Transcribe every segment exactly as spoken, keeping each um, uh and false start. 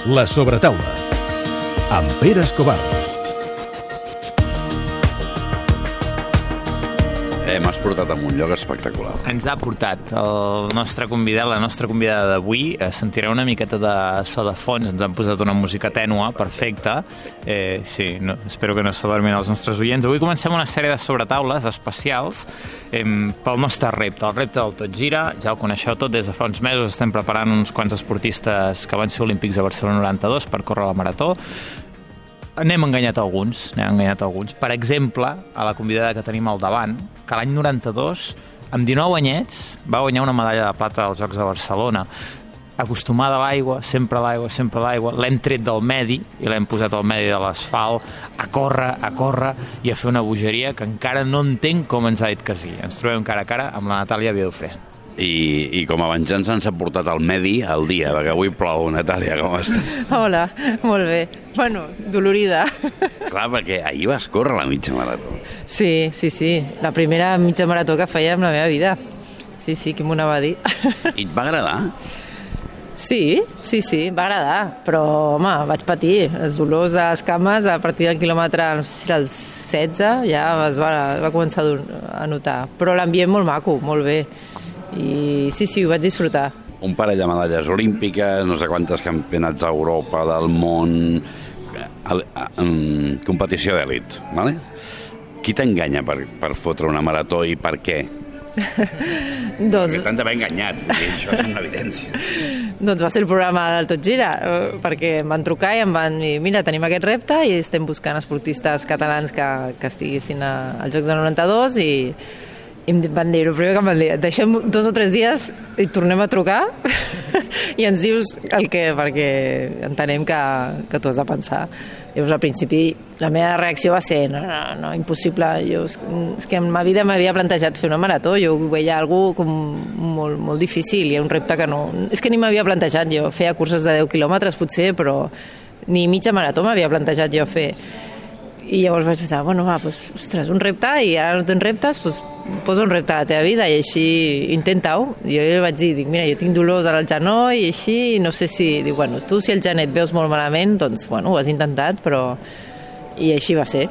La sobretaula, amb Pere Escobar. Eh, M'has portat a un lloc espectacular. Ens ha portat el nostre convidat, la nostra convidada d'avui. Sentireu una miqueta de so de fons, ens han posat una música tènua, perfecta. Eh, sí, no, espero que no s'adormin els nostres oients. Avui comencem una sèrie de sobretaules especials eh, pel nostre repte, el repte del Tot Gira. Ja el coneixeu tot, des de fa uns mesos estem preparant uns quants esportistes que van ser olímpics a Barcelona noranta-dos per córrer la marató. N'hem enganyat alguns, n'hem enganyat alguns. Per exemple, a la convidada que tenim al davant, que l'any noranta-dos, amb dinou anyets, va guanyar una medalla de plata als Jocs de Barcelona. Acostumada a l'aigua, sempre a l'aigua, sempre a l'aigua. L'hem tret del medi i l'hem posat al medi de l'asfalt, a córrer, a córrer i a fer una bogeria que encara no entenc com ens ha dit que sí. Ens trobem cara a cara amb la Natàlia Viedofresne. I, i com a venjança ens ha portat al medi al dia, perquè avui plou. Natàlia, com estàs? Hola, molt bé. Bueno, dolorida. Clar, perquè ahir vas córrer la mitja marató. Sí, sí, sí. La primera mitja marató que feia en la meva vida. Sí, sí, qui m'ho anava a dir. I et va agradar? Sí, sí, sí, va agradar. Però, home, vaig patir. Els dolors de les cames a partir del quilòmetre, no sé si era el setze, ja es va, va començar a notar. Però l'ambient molt maco, molt bé. I sí, sí, ho vaig disfrutar. Un parell de medalles olímpiques, no sé quantes campionats d'Europa, del món, competició d'èlit, ¿vale? Qui t'enganya per, per fotre una marató i per què? doncs... Perquè t'han d'haver enganyat, perquè això és una evidència. Doncs va ser el programa del Tot Gira, perquè em van trucar i em van dir, mira, tenim aquest repte i estem buscant esportistes catalans que, que estiguessin a, als Jocs de noranta-dos i... i em van dir, el primer que em van dir, deixem dos o tres dies i tornem a trucar i ens dius el que, perquè entenem que, que tu has de pensar. Llavors, al principi, la meva reacció va ser, no, no, no, impossible. Jo, és que en ma vida m'havia plantejat fer una marató, jo veia algú com molt, molt difícil i un repte que no... És que ni m'havia plantejat, jo feia curses de deu quilòmetres potser, però ni mitja marató m'havia plantejat jo fer. I llavors vaig pensar, bueno, va, doncs, ostres, un repte, i ara no tens reptes, doncs posa un repte a la teva vida i així intenta-ho. Jo li vaig dir, dic, mira, jo tinc dolors al genoll i així, no sé si... Dic, bueno, tu si el genet veus molt malament, doncs, bueno, ho has intentat, però... I així va ser.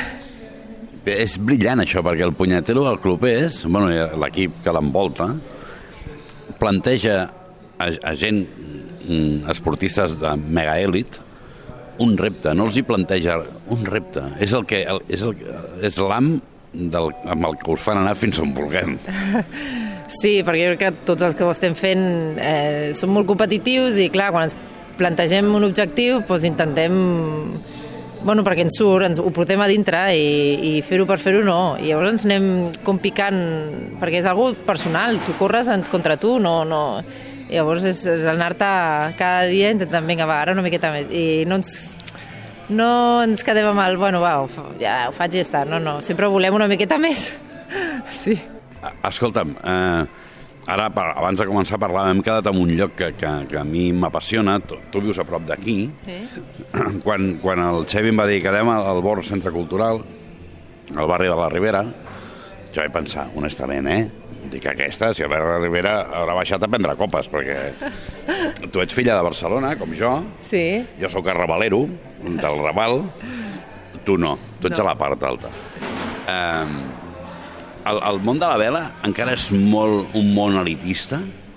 És brillant això, perquè el punyetero del club és, bueno, l'equip que l'envolta, planteja a, a gent, esportistes de megaèlit, un repte, no els hi planteja un repte, és el que és el és l'am del, amb el que us fan anar fins on vulguem. Sí, perquè jo crec que tots els que ho estem fent eh, són molt competitius i clar, quan ens plantegem un objectiu doncs intentem, bueno, perquè ens surt, ens ho portem a dintre i, i fer-ho per fer-ho no, i llavors ens anem com picant, perquè és algo personal, tu corres contra tu, no, no... I llavors és, és anar-te cada dia intentant, vinga, va, ara una miqueta més. I no ens, no ens quedem amb el, bueno, va, ja ho faig i ja està. No, no, sempre volem una miqueta més. Sí. Escolta'm, eh, ara, abans de començar a parlar, hem quedat en un lloc que, que, que a mi m'apassiona, tu, tu vius a prop d'aquí. Sí. Quan, quan el Xevi em va dir que quedem al, al Bord Centre Cultural, al barri de la Ribera, jo vaig pensar, honestament, eh? Dic, aquesta, si a la Ribera haurà baixat a prendre copes, perquè tu ets filla de Barcelona, com jo. Sí. Jo sóc arrabalero, del Raval. Tu no, tu ets no. A la part alta. Eh, el, el món de la vela encara és molt un món elitista?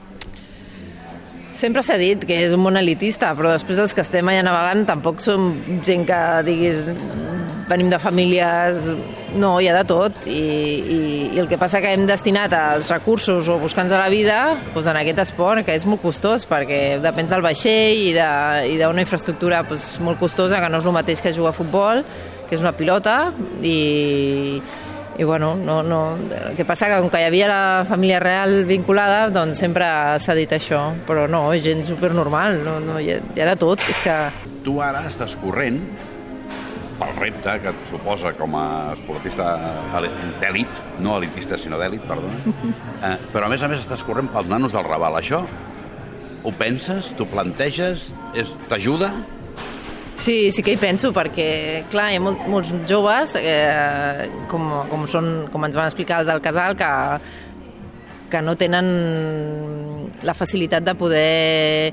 Sempre s'ha dit que és un món elitista, però després els que estem allà navegant tampoc som gent que diguis venim de famílies... No, hi ha de tot, I, i, i el que passa que hem destinat als recursos o buscant a la vida doncs en aquest esport, que és molt costós, perquè depèn del vaixell i d'una infraestructura doncs, molt costosa, que no és el mateix que jugar a futbol, que és una pilota, i, i bueno, no, no, el que passa que com que hi havia la família real vinculada, doncs sempre s'ha dit això, però no, és gent supernormal, no, no, hi, ha, hi ha de tot. És que... Tu ara estàs corrent pel repte que et suposa com a esportista d'èlit, no elitista, sinó d'èlit, perdona, eh, però a més a més estàs corrent pels nanos del Raval. Això ho penses, t'ho planteges, t'ajuda? Sí, sí que hi penso, perquè, clar, hi ha molt, molts joves, eh, com, com, són, com ens van explicar els del casal, que, que no tenen la facilitat de poder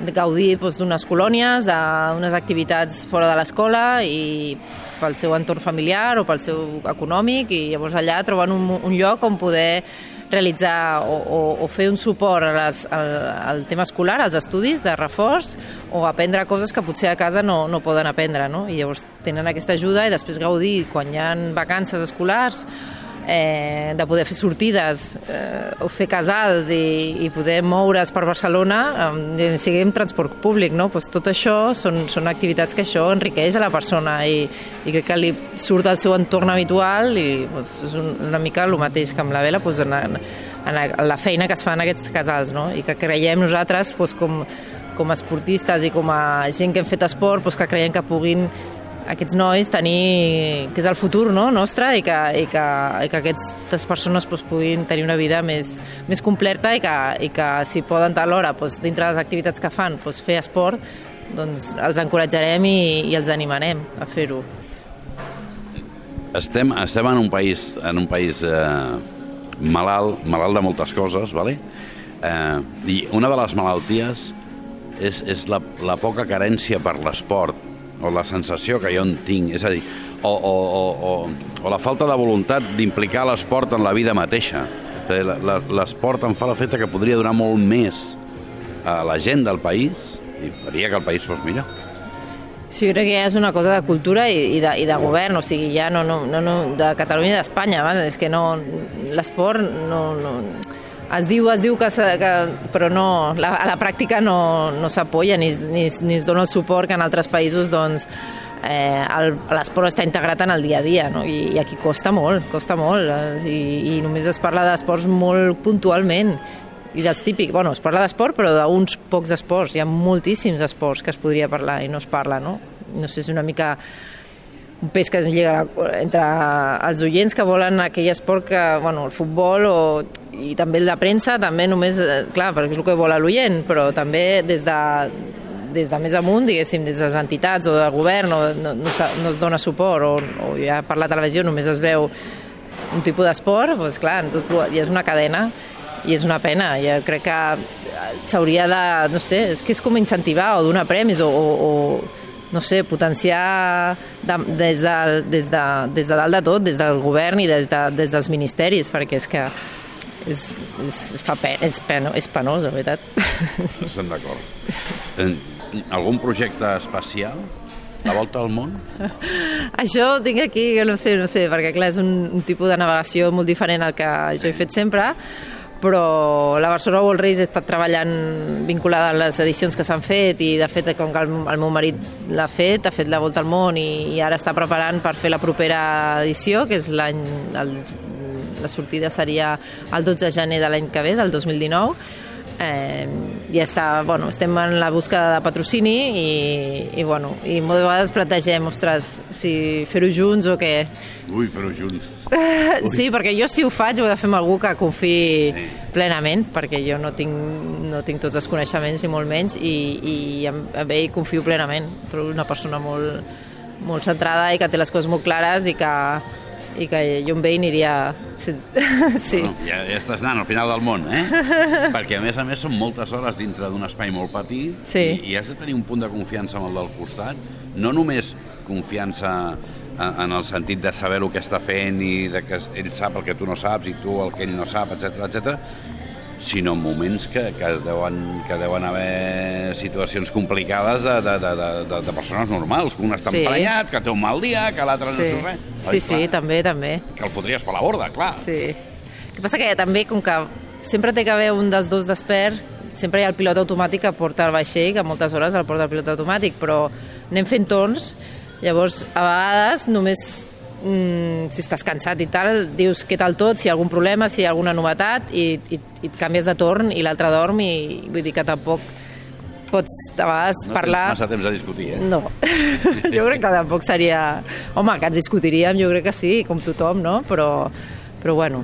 gaudir doncs, d'unes colònies, d'unes activitats fora de l'escola i pel seu entorn familiar o pel seu econòmic, i llavors allà troben un, un lloc on poder realitzar o, o, o fer un suport a les, al, al tema escolar, als estudis de reforç, o aprendre coses que potser a casa no, no poden aprendre, no? I llavors tenen aquesta ajuda i després gaudir quan hi ha vacances escolars, eh, de poder fer sortides eh, o fer casals i, i poder moure's per Barcelona, eh, sigui amb transport públic, no? Pues tot això són, són activitats que això enriqueix a la persona i, i crec que li surt del seu entorn habitual i pues, és un, una mica el mateix que amb la vela, pues, en, en la feina que es fa en aquests casals, no? I que creiem nosaltres pues, com, com a esportistes i com a gent que hem fet esport, pues, que creiem que puguin aquests nois tenir, que és el futur, no, nostre, i que, i que, i que aquestes persones pues, puguin tenir una vida més, més completa i que, i que si poden alhora, pues, dintre de les activitats que fan, pues, fer esport, doncs els encoratjarem i, i els animarem a fer-ho. Estem, estem en un país, en un país eh, malalt, malalt de moltes coses, ¿vale? Eh, i una de les malalties és, és la, la poca carència per l'esport, o la sensació que jo en tinc, és a dir, o, o, o, o la falta de voluntat d'implicar l'esport en la vida mateixa. L'esport em fa l'efecte que podria donar molt més a la gent del país i faria que el país fos millor. Sí, jo crec que ja és una cosa de cultura i, i, de, i de govern, o sigui, ja no, no, no, no de Catalunya i d'Espanya, és que no, l'esport no... no Es diu, es diu que, que però no, la, a la pràctica no, no s'apoya ni, ni, ni es dona el suport que en altres països doncs, eh, l'esport està integrat en el dia a dia, no? I, i aquí costa molt, costa molt, eh? I, i només es parla d'esports molt puntualment i dels típics, bueno, es parla d'esport però d'uns pocs esports, hi ha moltíssims esports que es podria parlar i no es parla, no? No sé, és una mica un pes que es lliga entre els oients que volen aquell esport que, bueno, el futbol o, i també el de premsa, també només, clar, perquè és el que vol l'oient, però també des de, des de més amunt, diguéssim, des de les entitats o del govern, o no, no, no es dona suport, o, o ja per la televisió només es veu un tipus d'esport, doncs clar, tot, ja és una cadena i és una pena. Jo crec que s'hauria de, no sé, és que és com incentivar o donar premis o, o, o no sé, potenciar de, des, de, des, de, des de dalt de tot, des del govern i des, de, des dels ministeris, perquè és que és, és, fa pe, és, peno, és penós, la veritat. Estem d'acord. Algun projecte especial? La volta al món? Això tinc aquí, que no sé, no sé, perquè clar, és un, un tipus de navegació molt diferent al que jo he fet sempre, però la Barcelona World Race he estat treballant vinculada a les edicions que s'han fet i de fet com que el, el meu marit l'ha fet, ha fet la volta al món i, i ara està preparant per fer la propera edició, que és l'any, el, la sortida seria el dotze de gener de l'any que ve, del dos mil dinou. Eh, i està, bueno, estem en la búsqueda de patrocini i, i, bueno, i moltes vegades plantegem, ostres, si fer-ho junts o què. Ui, fer-ho junts. Ui. Sí, perquè jo si ho faig ho he de fer amb algú que confiï sí. plenament, perquè jo no tinc, no tinc tots els coneixements i molt menys i, i amb, amb ell confio plenament, però una persona molt, molt centrada i que té les coses molt clares i que i que jo amb ell aniria... Sí. Bueno, ja, ja estàs anant al final del món, eh? Perquè a més a més són moltes hores dintre d'un espai molt petit sí. i, i has de tenir un punt de confiança amb el del costat, no només confiança en el sentit de saber el que està fent i de que ell sap el que tu no saps i tu el que ell no sap, etcètera, etcètera, sinó en moments que, que, es deuen, que deuen haver situacions complicades de, de, de, de, de persones normals, que un està sí. emprenyat, que té un mal dia, que l'altre sí. no sé res. Sí, Oi, sí, també, també. Que el fotries per la borda, clar. Sí. El que passa que també, com que sempre té que haver un dels dos despert, sempre hi ha el pilot automàtic que porta el vaixell, que moltes hores el porta el pilot automàtic, però anem fent torns, llavors a vegades només Mm, si estàs cansat i tal, dius què tal tot, si hi ha algun problema, si hi ha alguna novetat i, i, i et canvies de torn i l'altre dorm i vull dir que tampoc pots a vegades no parlar... No tens massa temps a discutir, eh? No. Jo crec que tampoc seria... Home, que ens discutiríem, jo crec que sí, com tothom, no? Però, però bueno,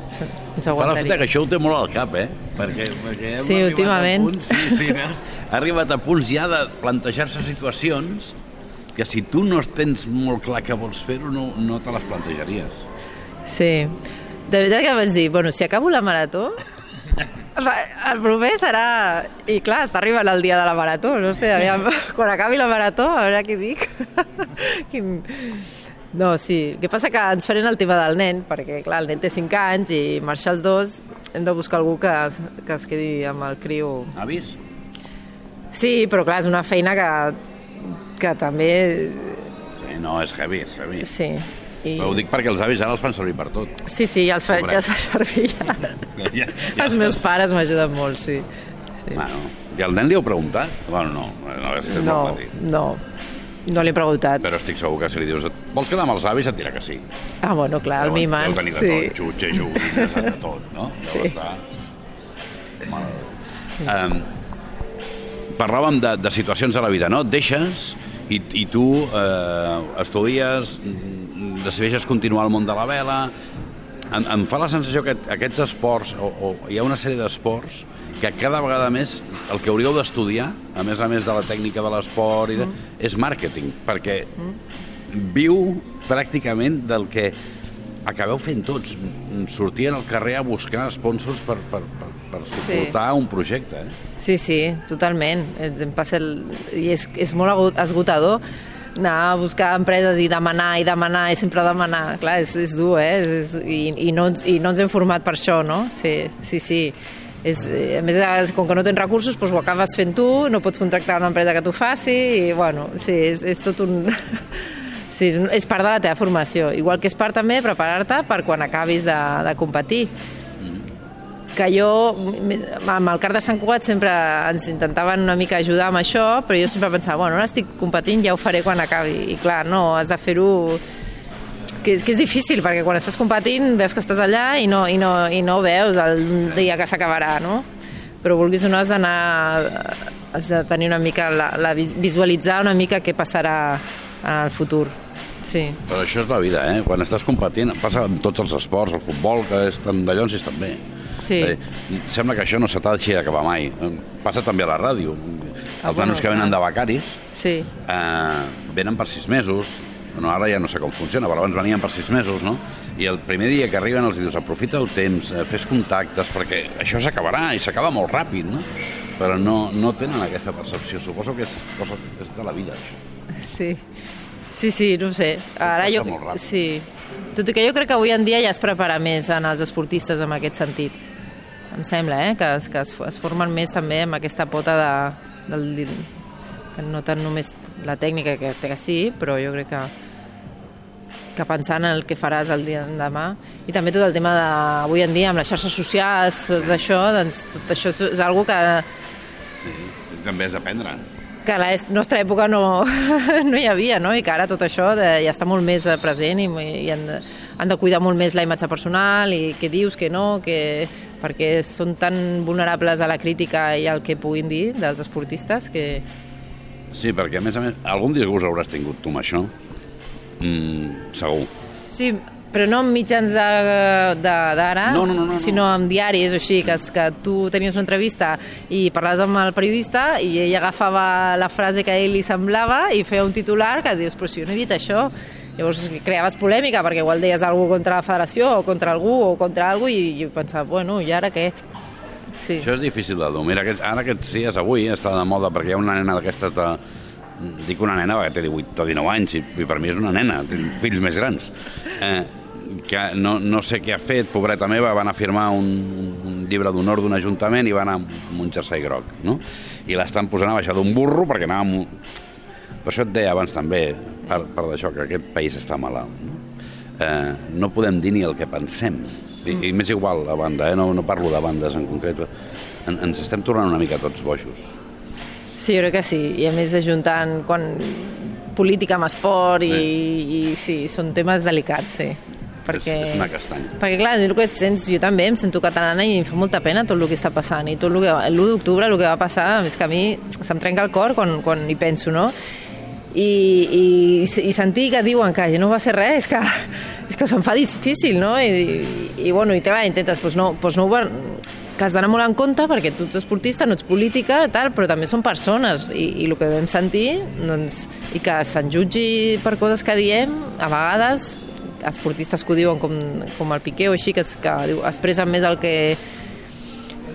ens aguantaria. Fa l'efecte que això ho té molt al cap, eh? Perquè, perquè hem sí, últimament. Punts, sí, sí, veus? Ha arribat a punts ja de plantejar-se situacions que si tu no tens molt clar que vols fer-ho, no, no te les plantejaries. Sí. De veritat que vaig dir, bueno, si acabo la marató, El proper serà... I clar, està arribant el dia de la marató, no sé, aviam, quan acabi la marató, a veure què dic. Quin... No, sí, el que passa que ens farem el tema del nen, perquè clar, el nen té cinc anys i marxar els dos, hem de buscar algú que, que es quedi amb el criu. Avis? Sí, però clar, és una feina que, que també... Sí, no, és heavy, és heavy. Sí. I... Però ho dic perquè els avis ara els fan servir per tot. Sí, sí, ja els fa, ja els fa servir. Ja. Ja, ja, ja els meus pares m'ajuden molt, sí. sí. Bueno, i al nen li heu preguntat? Bueno, no, no, és que és no, molt petit. no, no l'he preguntat. Però estic segur que si li dius vols quedar amb els avis, et dirà que sí. Ah, bueno, clar, el mimen. Deu tenir de sí. tot, xutxa, joguines, de tot, no? Sí. Estar... Um, parlàvem de, de situacions de la vida, no? Et deixes i, i tu eh, estudies, decideixes continuar el món de la vela. Em, em fa la sensació que aquests esports, o, o hi ha una sèrie d'esports que cada vegada més el que hauríeu d'estudiar, a més a més de la tècnica de l'esport, i de, mm. és màrqueting, perquè mm. viu pràcticament del que acabeu fent tots, sortien al carrer a buscar sponsors per, per, per, per suportar sí. un projecte. Eh? Sí, sí, totalment. Em passa el... I és, és molt esgotador anar a buscar empreses i demanar i demanar i sempre demanar. Clar, és, és dur, eh? És, i, i, no ens, I no ens hem format per això, no? Sí, sí, sí. És, a més, com que no tens recursos, doncs ho acabes fent tu, no pots contractar una empresa que t'ho faci, i bueno, sí, és, és tot un... Sí, és, és part de la teva formació. Igual que és part també preparar-te per quan acabis de, de competir. Que jo, amb el Kart de Sant Cugat sempre ens intentaven una mica ajudar amb això, però jo sempre pensava, bueno, ara estic competint, ja ho faré quan acabi. I clar, no, has de fer-ho... Que és, que és difícil, perquè quan estàs competint veus que estàs allà i no, i no, i no veus el dia que s'acabarà, no? Però vulguis o no, has d'anar... Has de tenir una mica... La, la, visualitzar una mica què passarà al futur. Sí. Però això és la vida, eh? Quan estàs competint, passa amb tots els esports, el futbol, que és tan d'allò, si també. Sí. Eh, sembla que això no se t'ha de deixar d'acabar mai. Passa també a la ràdio. Ah, Els bueno, nanos que venen de becaris sí. eh, venen per sis mesos. Bueno, ara ja no sé com funciona, però abans venien per sis mesos, no? I el primer dia que arriben els dius, aprofita el temps, eh, fes contactes, perquè això s'acabarà i s'acaba molt ràpid, no? Però no, no tenen aquesta percepció. Suposo que és, cosa, és de la vida, això. Sí. Sí, sí, no ho sé. Ara jo, sí. Tot i que jo crec que avui en dia ja es prepara més en els esportistes en aquest sentit. Em sembla, eh? Que, es, que es, es formen més també amb aquesta pota de, del, que no tant només la tècnica, que, que sí, però jo crec que, que pensant en el que faràs el dia de demà. I també tot el tema d'avui en dia, amb les xarxes socials, tot això, doncs tot això és, és una que... Sí, també has d'aprendre. Que a la nostra època no, no hi havia, no? I que ara tot això de, ja està molt més present i, i han, de, han de cuidar molt més la imatge personal i què dius, què no, que, perquè són tan vulnerables a la crítica i al que puguin dir dels esportistes que... Sí, perquè a més a més, algun disgust hauràs tingut tu amb això, mm, segur. Sí, però no en mitjans d'ara, no, no, no, no, sinó en diaris o així, que, que tu tenies una entrevista i parlaves amb el periodista i ell agafava la frase que a ell li semblava i feia un titular que dius, però si jo no he dit això. Llavors creaves polèmica perquè igual deies alguna contra la federació o contra algú o contra alguna i jo pensava, bueno, i ara què? Sí. Això és difícil de dur. Mira, aquests, ara aquests dies avui està de moda perquè hi ha una nena d'aquestes de... Dic una nena perquè té divuit o dinou anys i, i per mi és una nena, té fills més grans. Eh, que no, no sé què ha fet, pobreta meva, van a firmar un, un llibre d'honor d'un ajuntament i van anar amb un jersei groc, no? I l'estan posant a baixar d'un burro perquè anava amb... Per això et deia abans també, per, per d'això, que aquest país està malalt. No? Eh, no podem dir ni el que pensem. I, i m'és igual la banda, eh? no, no parlo de bandes en concret. En, ens estem tornant una mica tots bojos. Sí, jo crec que sí, i a més ajuntant quan política amb esport i, sí. i sí, són temes delicats, sí. Perquè, és, és una castanya. Perquè clar, el que et sents, jo també em sento catalana i em fa molta pena tot el que està passant i tot el que, l'u d'octubre el que va passar, és que a mi se'm trenca el cor quan, quan hi penso, no? I, i, i sentir que diuen que no va ser res, és que, és que se'm fa difícil, no? I, i, i bueno, i clar, intentes, doncs no, doncs no ho que has d'anar molt en compte perquè tu ets esportista, no ets política, tal, però també són persones i, i el que vam sentir doncs, i que se'n jutgi per coses que diem, a vegades esportistes que ho diuen com, com el Piqué o així, que, es, que expressen més el que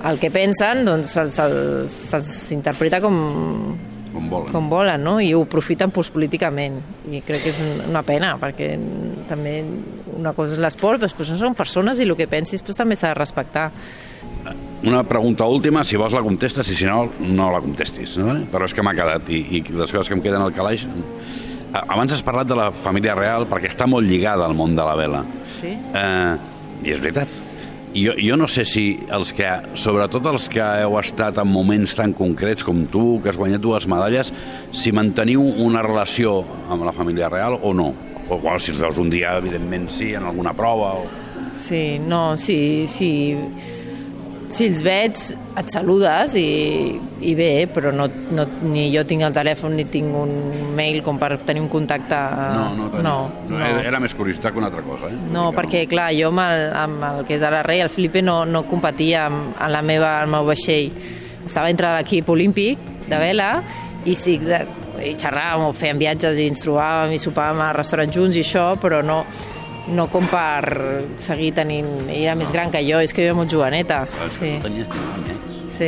el que pensen doncs s'interpreta com, com volen, com volen, no? I ho aprofiten pues, políticament, i crec que és una pena, perquè també una cosa és l'esport, però després no són persones i el que pensis pues, també s'ha de respectar. Una pregunta última, si vols la contestes i si no, no la contestis, no? Però és que m'ha quedat, i, i les coses que em queden al calaix... Abans has parlat de la família real perquè està molt lligada al món de la vela. Sí? Eh, I és veritat. Jo, jo no sé si els que, sobretot els que heu estat en moments tan concrets com tu, que has guanyat dues medalles, si manteniu una relació amb la família real o no. O bueno, si els veus un dia, evidentment sí, en alguna prova. O... Sí, no, sí, sí. Si els veig, et saludes i, i bé, però no, no, ni jo tinc el telèfon ni tinc un mail com per tenir un contacte... No, no, tenia. no, no. no. Era més curiositat que una altra cosa. Eh? No, perquè, no. clar, jo amb el, amb el que és ara rei, el Felipe no, no competia amb, en la meva, el meu vaixell. Estava entre l'equip olímpic de vela i sí, de, i xerràvem o fèiem viatges i ens trobàvem i sopàvem a restaurants junts i això, però no... no com per seguir tenint... Ell era més gran que jo, és que jo era molt joveneta. Sí. Tenies divuit anys. Sí.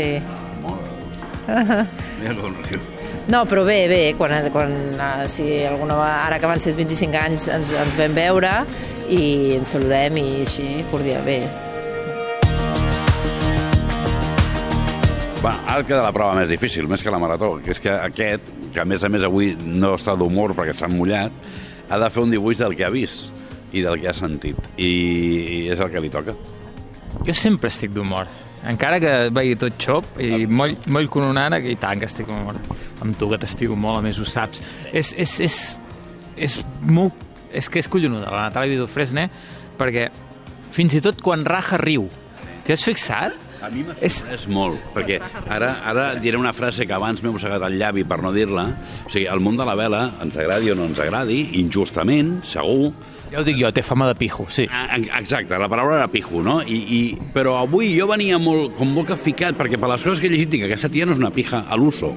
Molt. No, però bé, bé, quan, quan si alguna, ara que van ser vint-i-cinc anys ens, ens vam veure i ens saludem i així, cordial, bé. Va, ara queda la prova més difícil, més que la marató, que és que aquest, que a més a més avui no està d'humor perquè s'ha mullat, ha de fer un dibuix del que ha vist i del que ha sentit, i és el que li toca. Jo sempre estic d'humor, encara que vegi tot xop i moll, moll con una ànec, i tant que estic d'humor. Amb tu que t'estimo molt, a més ho saps. És, és, és, és, molt, és que és collonuda la Natàlia Vidofresne, perquè fins i tot quan raja riu. T'hi has fixat? A mi m'ha sorprès molt, perquè ara, ara diré una frase que abans m'he mossegat el llavi per no dir-la. O sigui, el món de la vela, ens agradi o no ens agradi, injustament, segur. Ja ho dic jo, té fama de pijo, sí. Exacte, la paraula era pijo, no? I, i, però avui jo venia molt, com molt ficat, perquè per les coses que he llegit dic que aquesta tia no és una pija a l'uso,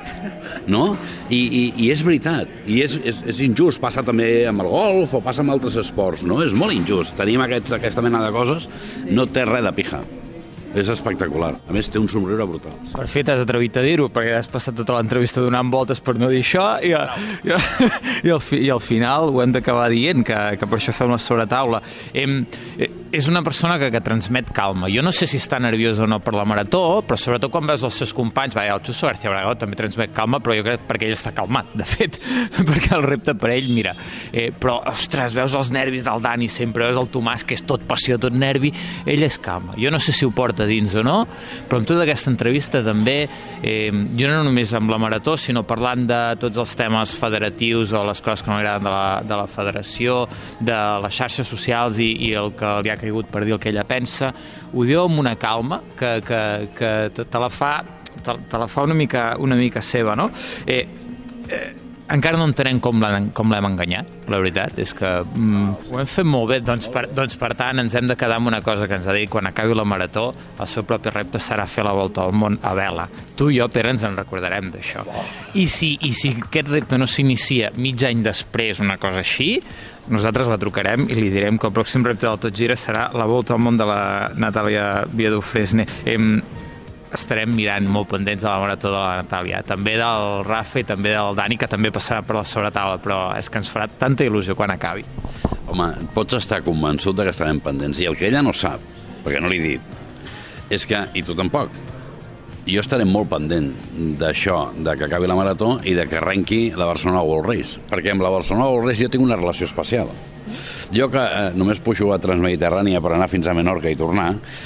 no? I, i, i és veritat, i és, és, és injust, passa també amb el golf o passa amb altres esports, no? És molt injust, tenim aquest, aquesta mena de coses, no té res de pija. És espectacular. A més, té un somriure brutal. Per fi t'has atrevit a dir-ho, perquè has passat tota l'entrevista donant voltes per no dir això, i, i, i, al, fi, i al final ho hem d'acabar dient, que, que per això fem la sobretaula. Em, és una persona que, que transmet calma. Jo no sé si està nerviosa o no per la marató, però sobretot quan veus els seus companys, va, el Xuso García Bragado també transmet calma, però jo crec perquè ell està calmat, de fet, perquè el repte per ell, mira. Eh, però, ostres, veus els nervis del Dani sempre, veus el Tomàs, que és tot passió, tot nervi, ell és calma. Jo no sé si ho porta dins o no, però amb tota aquesta entrevista també, eh, jo no només amb la marató, sinó parlant de tots els temes federatius o les coses que m'agraden de, la, de la federació, de les xarxes socials i, i el que li ha caigut per dir el que ella pensa, ho diu amb una calma que, que, que te, te la fa te, te la fa una mica, una mica seva, no? Eh, eh, encara no entenem com l'hem enganyat, la veritat, és que mm, ho hem fet molt bé, doncs per, doncs per tant ens hem de quedar amb una cosa que ens ha dit, quan acabi la marató, el seu propi repte serà fer la volta al món a vela. Tu i jo, Pere, ens en recordarem d'això. I si, i si aquest repte no s'inicia mig any després, una cosa així, nosaltres la trucarem i li direm que el pròxim repte del Tot Gira serà la volta al món de la Natàlia Vidofresne. Em, estarem mirant molt pendents de la marató de la Natàlia, també del Rafa i també del Dani, que també passarà per la sobretaula, però és que ens farà tanta il·lusió quan acabi. Home, pots estar convençut que estarem pendents, i el que ella no sap, perquè no l'he dit, és que, i tu tampoc, jo estaré molt pendent d'això, de que acabi la marató i de que arrenqui la Barcelona World Race, perquè amb la Barcelona World Race jo tinc una relació especial. Jo que eh, només pujo a Transmediterrània per anar fins a Menorca i tornar,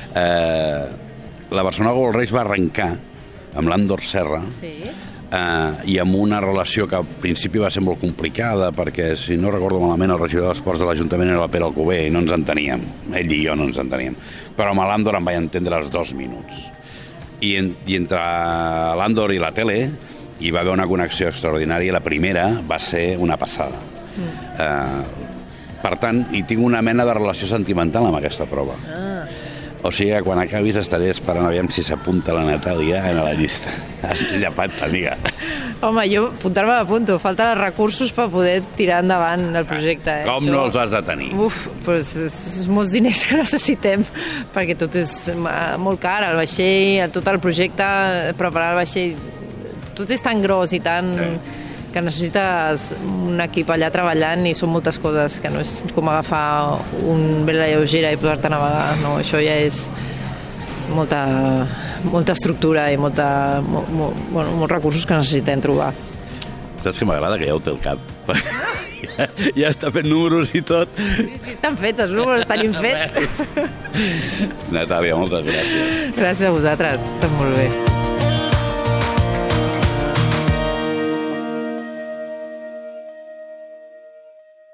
eh, la Barcelona World Race va arrencar amb l'Andor Serra, sí. eh, i amb una relació que al principi va ser molt complicada, perquè, si no recordo malament, el regidor d'Esports de l'Ajuntament era el Pere Alcover i no ens enteníem, ell i jo no ens enteníem, però amb l'Andor em vaig entendre els dos minuts. I, en, i entre l'Andor i la tele hi va haver una connexió extraordinària, la primera va ser una passada. Mm. Eh, per tant, hi tinc una mena de relació sentimental amb aquesta prova. Ah. O sigui que quan acabis estaré esperant aviam si s'apunta la Natàlia en la llista. Has llapat, amiga. Home, jo apuntar-me m'apunto. Falta els recursos per poder tirar endavant el projecte. Eh? Com Això... no els has de tenir? Uf, però és, és molts diners que necessitem, perquè tot és molt car, el vaixell, tot el projecte, preparar el vaixell, tot és tan gros i tan... Sí. que necessites un equip allà treballant i són moltes coses, que no és com agafar un vela lleugera i posar-te a navegar, no, això ja és molta, molta estructura i molta, molt, molt, bueno, molts recursos que necessitem trobar. Saps que m'agrada que ja ho té al cap? ja, ja està fent números i tot. Sí, sí, estan fets, els números tenim fets. Natàlia, moltes gràcies. Gràcies a vosaltres, està molt bé.